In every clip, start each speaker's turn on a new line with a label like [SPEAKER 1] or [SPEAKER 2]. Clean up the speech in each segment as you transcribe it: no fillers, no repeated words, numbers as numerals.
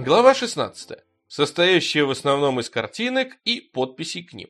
[SPEAKER 1] Глава 16, состоящая в основном из картинок и подписей к ним.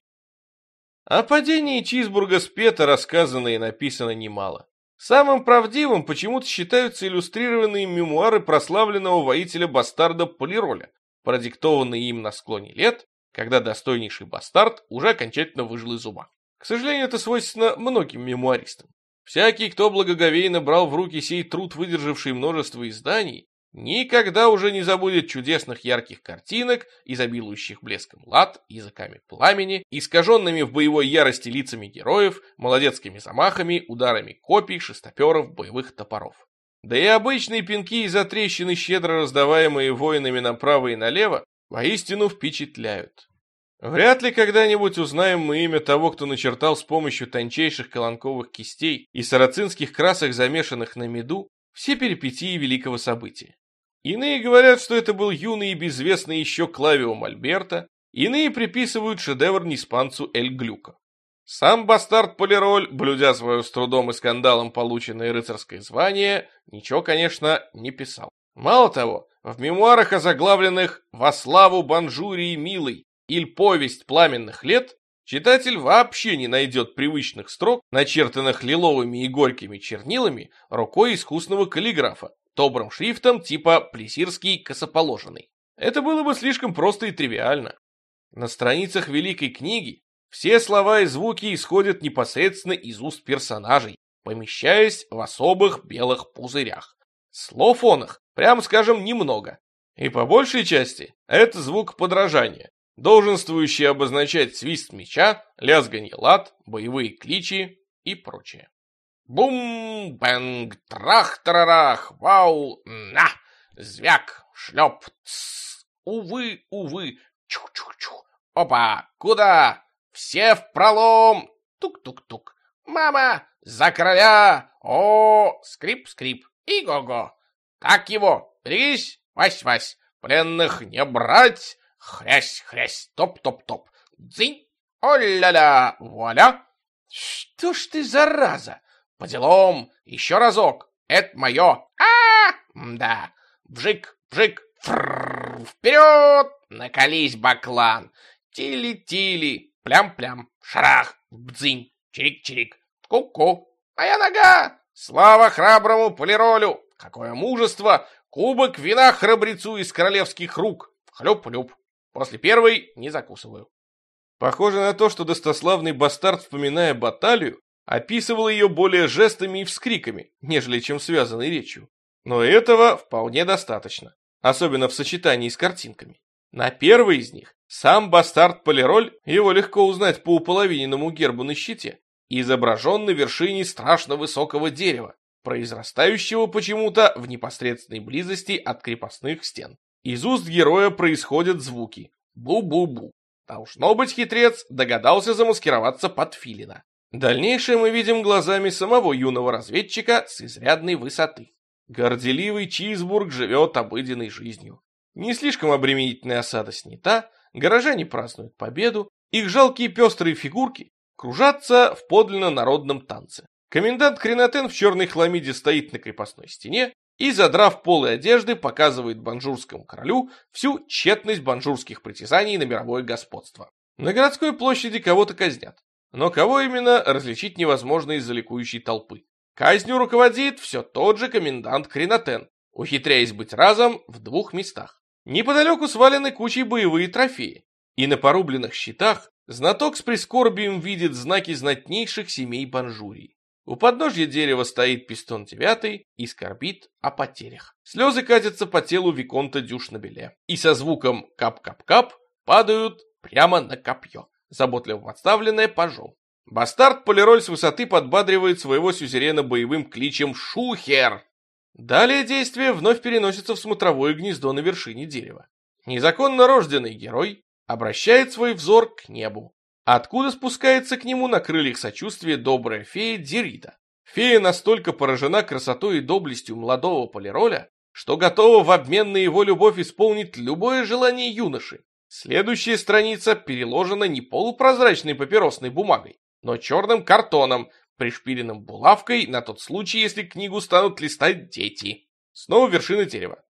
[SPEAKER 1] О падении Чизбурга Спета рассказано и написано немало. Самым правдивым почему-то считаются иллюстрированные мемуары прославленного воителя-бастарда Полироля, продиктованные им на склоне лет, когда достойнейший бастард уже окончательно выжил из ума. К сожалению, это свойственно многим мемуаристам. Всякий, кто благоговейно брал в руки сей труд, выдержавший множество изданий, никогда уже не забудет чудесных ярких картинок, изобилующих блеском лад, языками пламени, искаженными в боевой ярости лицами героев, молодецкими замахами, ударами копий, шестоперов, боевых топоров. Да и обычные пинки и затрещины, щедро раздаваемые воинами направо и налево, воистину впечатляют. Вряд ли когда-нибудь узнаем мы имя того, кто начертал с помощью тончайших колонковых кистей и сарацинских красок, замешанных на меду, все перипетии великого события. Иные говорят, что это был юный и безвестный еще Клавио Мольберто, иные приписывают шедевр неспанцу Эль Глюка. Сам бастард Полироль, блюдя свое с трудом и скандалом полученное рыцарское звание, ничего, конечно, не писал. Мало того, в мемуарах, озаглавленных «Во славу Банжурии милой» или «Повесть пламенных лет», читатель вообще не найдет привычных строк, начертанных лиловыми и горькими чернилами рукой искусного каллиграфа, добрым шрифтом типа «Плесирский косоположенный». Это было бы слишком просто и тривиально. На страницах Великой книги все слова и звуки исходят непосредственно из уст персонажей, помещаясь в особых белых пузырях. Слов он их, прямо скажем, немного. И по большей части это звук подражания, долженствующий обозначать свист меча, лязганье лад, боевые кличи и прочее. Бум, бэнг, трах-тарарах, вау, на, звяк, шлеп, тс, увы, чух-чух-чух, опа, куда? Все впролом, тук-тук-тук, мама, за короля, о, скрип-скрип, и го-го. Так его, берегись, Вась-Вась, пленных не брать, хрясь-хрясь, топ-топ-топ, дзынь, о-ля-ля, вуаля. Что ж ты, зараза? По делам, еще разок, это мое, да, вжик-вжик, вперед, накались, баклан, тили-тили, плям-плям, шарах, бдзынь, чирик-чирик, ку-ку, моя нога, слава храброму Полиролю, какое мужество, кубок вина храбрецу из королевских рук, хлюп-хлюп, после первой не закусываю. Похоже на то, что достославный бастард, вспоминая баталию, описывал ее более жестами и вскриками, нежели чем связанной речью. Но этого вполне достаточно, особенно в сочетании с картинками. На первой из них сам бастард Полироль, его легко узнать по уполовиненному гербу на щите, изображен на вершине страшно высокого дерева, произрастающего почему-то в непосредственной близости от крепостных стен. Из уст героя происходят звуки «бу-бу-бу». Должно быть, хитрец догадался замаскироваться под филина. Дальнейшее мы видим глазами самого юного разведчика с изрядной высоты. Горделивый Чизбург живет обыденной жизнью. Не слишком обременительная осада снята, горожане празднуют победу, их жалкие пестрые фигурки кружатся в подлинно народном танце. Комендант Кринатен в черной хламиде стоит на крепостной стене и, задрав полы одежды, показывает банжурскому королю всю тщетность банжурских притязаний на мировое господство. На городской площади кого-то казнят. Но кого именно, различить невозможно из-за ликующей толпы. Казнью руководит все тот же комендант Кринатен, ухитряясь быть разом в двух местах. Неподалеку свалены кучей боевые трофеи, и на порубленных щитах знаток с прискорбием видит знаки знатнейших семей Банжурии. У подножья дерева стоит Пистон IX и скорбит о потерях. Слезы катятся по телу виконта Дюшнабеле, и со звуком кап-кап-кап падают прямо на копье, заботливо подставленное пажом. Бастард Полироль с высоты подбадривает своего сюзерена боевым кличем «Шухер». Далее действие вновь переносится в смотровое гнездо на вершине дерева. Незаконно рожденный герой обращает свой взор к небу, откуда спускается к нему на крыльях сочувствия добрая фея Дерида. Фея настолько поражена красотой и доблестью молодого Полироля, что готова в обмен на его любовь исполнить любое желание юноши. Следующая страница переложена не полупрозрачной папиросной бумагой, но черным картоном, пришпиленным булавкой на тот случай, если книгу станут листать дети. Снова вершина дерева.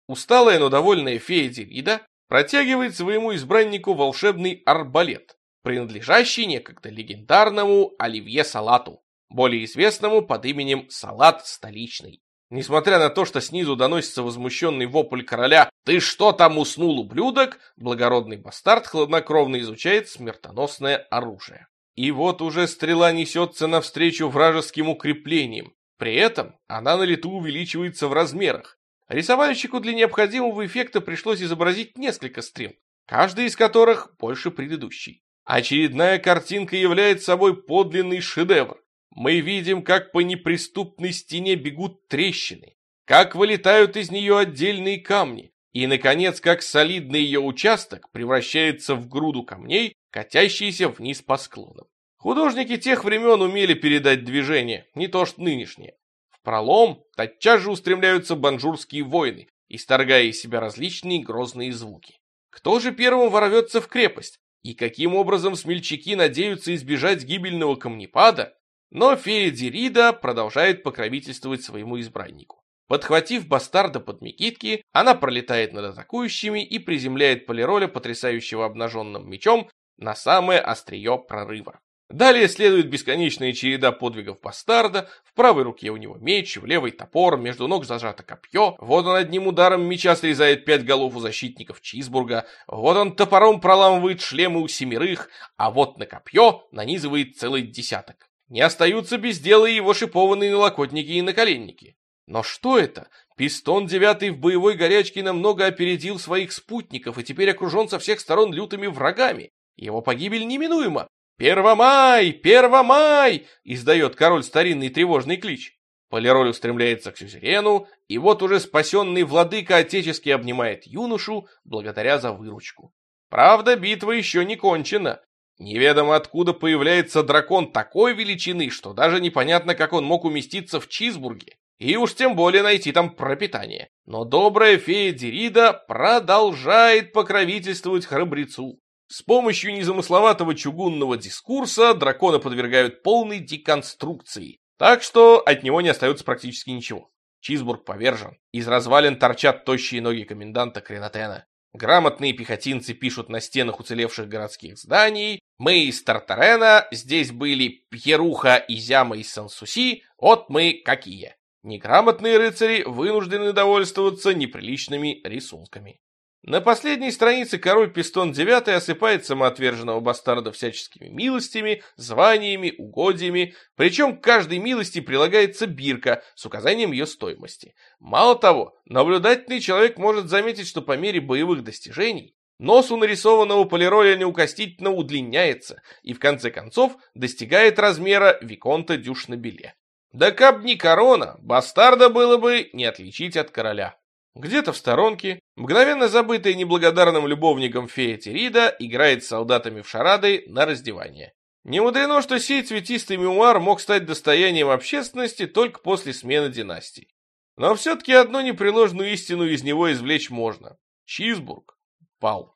[SPEAKER 1] Усталая, но довольная фея Дирида протягивает своему избраннику волшебный арбалет, принадлежащий некогда легендарному Оливье Салату, более известному под именем Салат Столичный. Несмотря на то, что снизу доносится возмущенный вопль короля «Ты что там уснул, ублюдок?», благородный бастард хладнокровно изучает смертоносное оружие. И вот уже стрела несется навстречу вражеским укреплениям. При этом она на лету увеличивается в размерах. Рисовальщику для необходимого эффекта пришлось изобразить несколько стрел, каждый из которых больше предыдущей. Очередная картинка является собой подлинный шедевр. Мы видим, как по неприступной стене бегут трещины, как вылетают из нее отдельные камни, и, наконец, как солидный ее участок превращается в груду камней, катящиеся вниз по склонам. Художники тех времен умели передать движение, не то что нынешние. В пролом тотчас же устремляются банжурские воины, исторгая из себя различные грозные звуки. Кто же первым ворвется в крепость? И каким образом смельчаки надеются избежать гибельного камнепада? Но фея Дирида продолжает покровительствовать своему избраннику. Подхватив бастарда под мекитки, она пролетает над атакующими и приземляет Полироля, потрясающего обнаженным мечом, на самое острие прорыва. Далее следует бесконечная череда подвигов бастарда. В правой руке у него меч, в левой топор, между ног зажато копье. Вот он одним ударом меча срезает 5 голов у защитников Чизбурга. Вот он топором проламывает шлемы у 7, а вот на копье нанизывает целый десяток. Не остаются без дела и его шипованные налокотники и наколенники. Но что это? Пистон 9 в боевой горячке намного опередил своих спутников и теперь окружен со всех сторон лютыми врагами. Его погибель неминуема. «Первомай! Первомай!» — издает король старинный тревожный клич. Полироль устремляется к сюзерену, и вот уже спасенный владыка отечески обнимает юношу благодаря за выручку. Правда, битва еще не кончена. Неведомо откуда появляется дракон такой величины, что даже непонятно, как он мог уместиться в Чизбурге, и уж тем более найти там пропитание. Но добрая фея Дирида продолжает покровительствовать храбрецу. С помощью незамысловатого чугунного дискурса дракона подвергают полной деконструкции, так что от него не остается практически ничего. Чизбург повержен, из развалин торчат тощие ноги коменданта Кренатена. Грамотные пехотинцы пишут на стенах уцелевших городских зданий: «Мы из Тартарена, здесь были Пьеруха, Изяма и Сансуси, вот мы какие». Неграмотные рыцари вынуждены довольствоваться неприличными рисунками. На последней странице король Пистон 9 осыпает самоотверженного бастарда всяческими милостями, званиями, угодьями, причем к каждой милости прилагается бирка с указанием ее стоимости. Мало того, наблюдательный человек может заметить, что по мере боевых достижений нос у нарисованного Полироля неукоснительно удлиняется и в конце концов достигает размера Виконта Дюшнабеле. Да каб не корона, бастарда было бы не отличить от короля. Где-то в сторонке, мгновенно забытая неблагодарным любовником фея Дирида играет с солдатами в шарады на раздевание. Не мудрено, что сей цветистый мемуар мог стать достоянием общественности только после смены династий. Но все-таки одну непреложную истину из него извлечь можно. Чизбург пал.